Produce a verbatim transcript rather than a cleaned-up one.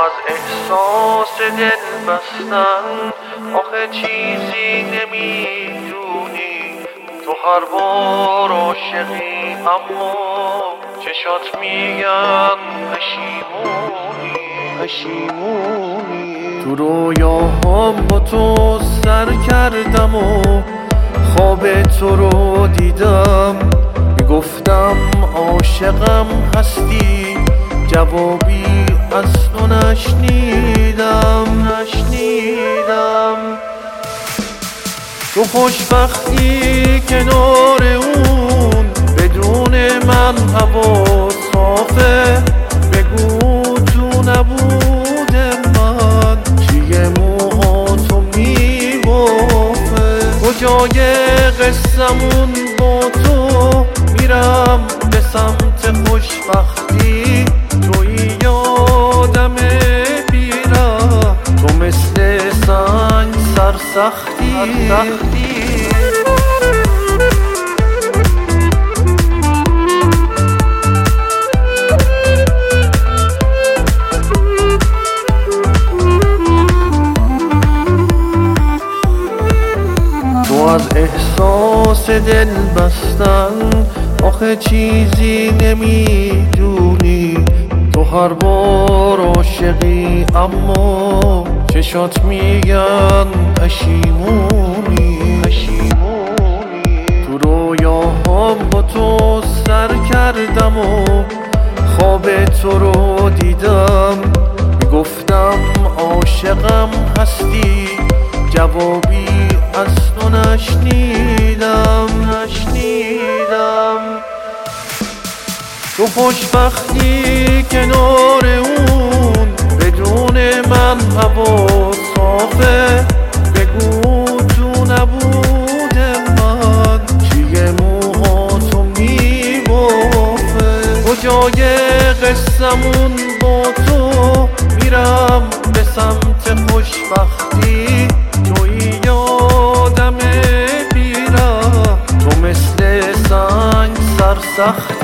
از احساس دل بستن آخه چیزی نمیدونی. تو هر بار عاشقی اما چشات میگن پشیمونی پشیمونی. تو رویاهام با تو سر کردم و خواب تو رو دیدم، میگفتم عاشقم هستی، جوابی از تو نشنیدم نشنیدم. تو خوشبختی کنار اون بدون من هوا صافه، بگو تو نبود من چیه موهاتو میبافه. کجای قصمون با تو میرم به سمت خوشبختی، توی یادم بیرم تو مثل سنگ سرسختی سختی. تو از احساس دل بستن آخه چیزی نمیدونی. تو هر بار عاشقی اما چشات میگن پشیمونی پشیمونی. تو رویاهام با تو سر کردم و خواب تو رو دیدم، میگفتم عاشقم هستی، جوابی از تو نشنیدم نشنیدم. تو خوشبختی کنار اون بدون من هوا صافه، بگو تو نبود من چیه موهاتو میبافه. کجای قصمون با تو میرم به سمت خوشبختی، توی یادم بیرم تو مثل سنگ سرسخت